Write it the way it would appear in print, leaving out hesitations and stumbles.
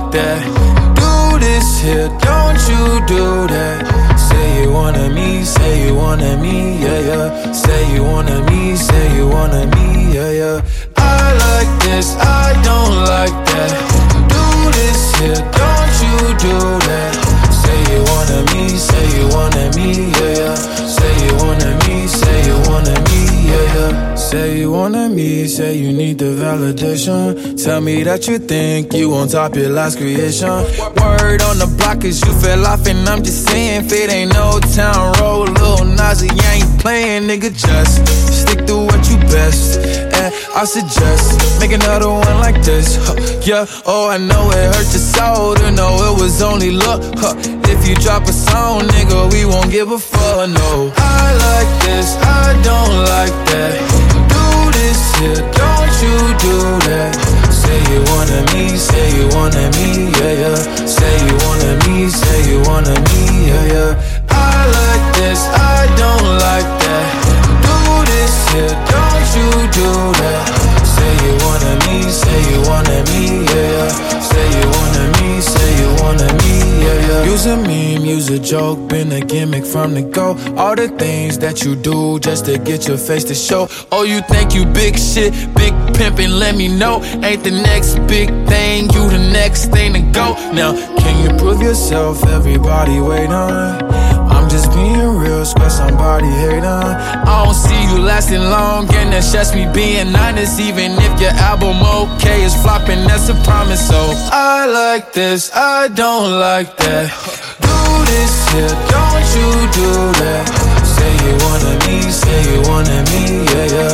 like that. Do this here, don't you do that. Say you wanted me, say you wanted me, yeah, yeah. Say you wanted me, say you wanted me, yeah, yeah. I like this, I don't like that. Do this here, don't you do that. Say you wanted me, say you wanted me, yeah, yeah. Say you wanted me, say you wanted me, yeah, yeah. Say you wanted me, say you need the validation. Tell me that you think you on top your last creation. Word on the block is you fell off and I'm just saying, if it ain't no town road, Lil Nazi, you ain't playing, nigga, just stick to what you best. And I suggest make another one like this, yeah. Oh, I know it hurt your soul to know it was only luck, If you drop a song, nigga, we won't give a fuck, no. I like this, I don't like that. Do this here, don't you do that. Say you wanted me, say you wanted me, yeah, yeah. Say you wanted me, say you wanted me, yeah, yeah. I like this, I don't like that. Do this here, don't you do that. Say you wanted me, say you wanted me, yeah, yeah. Say you wanted me, say you wanted me, yeah, yeah. Use a meme, use a joke, been a gimmick from the go. All the things that you do just to get your face to show. Oh, you think you big shit, big pimpin', let me know. Ain't the next big thing, you the next thing to go. Now, can you prove yourself? Everybody wait on. I'm just being real, cause somebody hate on. I don't see you lasting long, and that's just me being honest. Even if your album okay is flopping, that's a promise. So I like this, I don't like that. Do this here, don't you do that. Say you wanted me, say you wanted me, yeah, yeah.